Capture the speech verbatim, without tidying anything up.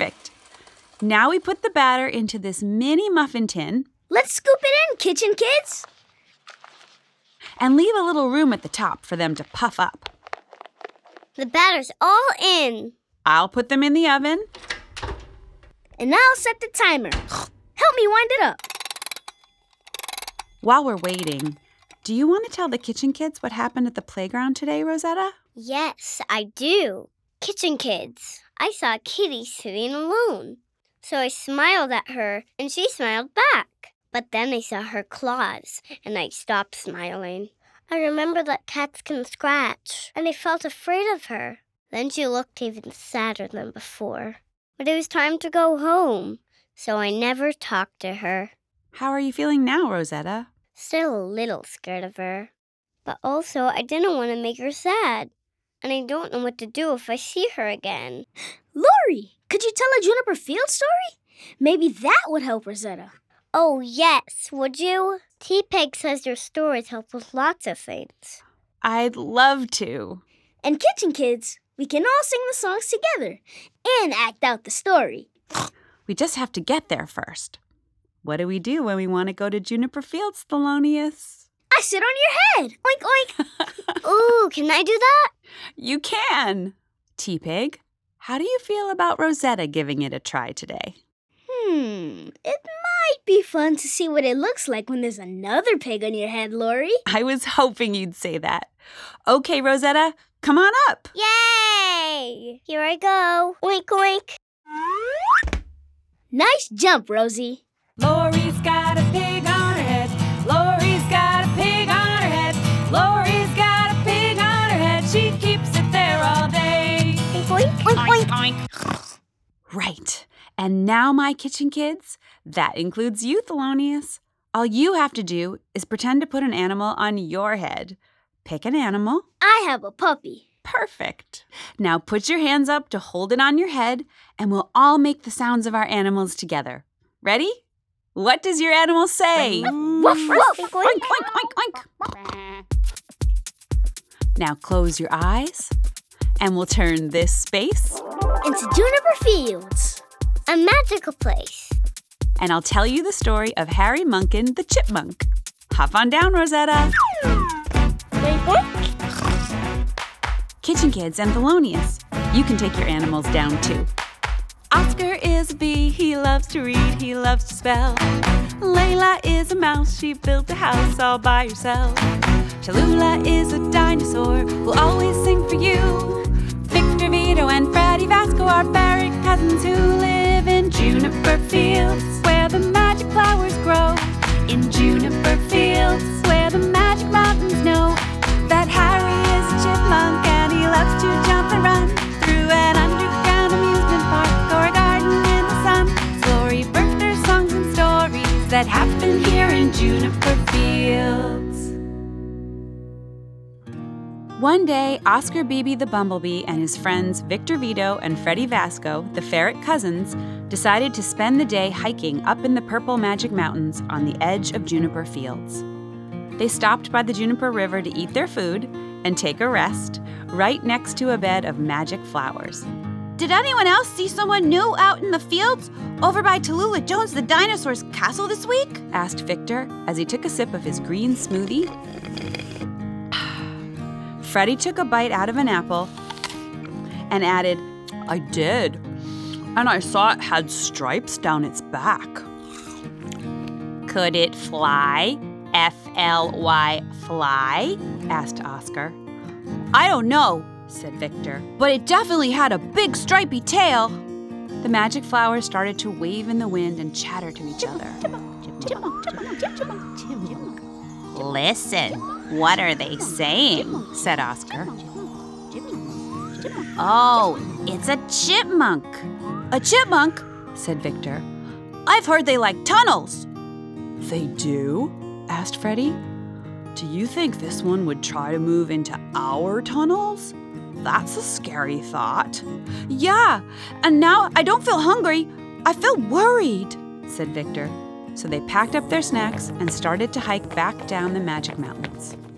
Perfect. Now we put the batter into this mini muffin tin. Let's scoop it in, Kitchen Kids. And leave a little room at the top for them to puff up. The batter's all in. I'll put them in the oven. And I'll set the timer. Help me wind it up. While we're waiting, do you want to tell the Kitchen Kids what happened at the playground today, Rosetta? Yes, I do. Kitchen Kids, I saw Kitty sitting alone. So I smiled at her, and she smiled back. But then I saw her claws, and I stopped smiling. I remember that cats can scratch, and I felt afraid of her. Then she looked even sadder than before. But it was time to go home, so I never talked to her. How are you feeling now, Rosetta? Still a little scared of her. But also, I didn't want to make her sad. And I don't know what to do if I see her again. Lori, could you tell a Juniper Field story? Maybe that would help Rosetta. Oh, yes, would you? T-Peg says your stories help with lots of things. I'd love to. And Kitchen Kids, we can all sing the songs together and act out the story. We just have to get there first. What do we do when we want to go to Juniper Fields, Thelonious? I sit on your head. Oink, oink. Ooh, can I do that? You can. T-Pig, how do you feel about Rosetta giving it a try today? Hmm, it might be fun to see what it looks like when there's another pig on your head, Lori. I was hoping you'd say that. Okay, Rosetta, come on up. Yay! Here I go. Oink, oink. Nice jump, Rosie. Lori's got a pig on her head. Lori's got a pig on her head. Lori's got a pig on her head. She keeps it there all day. Oink, oink, oink, oink. Right. And now, my Kitchen Kids, that includes you, Thelonious. All you have to do is pretend to put an animal on your head. Pick an animal. I have a puppy. Perfect. Now put your hands up to hold it on your head, and we'll all make the sounds of our animals together. Ready? What does your animal say? Woof, woof. Oink, oink, oink, oink. Now close your eyes, and we'll turn this space into Juniper Fields. A magical place. And I'll tell you the story of Harry Munkin the chipmunk. Hop on down, Rosetta. Kitchen Kids and Thelonious, you can take your animals down too. Oscar is a bee, he loves to read, he loves to spell. Layla is a mouse, she built a house all by herself. Cholula is a dinosaur, will always sing for you. Victor Vito and Freddy Vasco are ferret cousins who live in Juniper Fields, where the magic flowers grow. In Juniper Fields, where the magic mountains know that Harry is a chipmunk and he loves to jump and run through an underground amusement park or a garden in the sun. So Lori birthed their songs and stories that happen here in Juniper Fields. One day, Oscar Beebe the bumblebee and his friends Victor Vito and Freddy Vasco, the ferret cousins, decided to spend the day hiking up in the purple magic mountains on the edge of Juniper Fields. They stopped by the Juniper River to eat their food and take a rest right next to a bed of magic flowers. Did anyone else see someone new out in the fields over by Tallulah Jones the dinosaur's castle this week? Asked Victor as he took a sip of his green smoothie. Freddy took a bite out of an apple and added, I did, and I saw it had stripes down its back. Could it fly? F L Y, fly? Asked Oscar. I don't know, said Victor, but it definitely had a big stripy tail. The magic flowers started to wave in the wind and chatter to each other. Listen, what are they saying? Said Oscar. Oh, it's a chipmunk. A chipmunk? Said Victor. I've heard they like tunnels. They do? Asked Freddy. Do you think this one would try to move into our tunnels? That's a scary thought. Yeah, and now I don't feel hungry. I feel worried, said Victor. So they packed up their snacks and started to hike back down the magic mountains.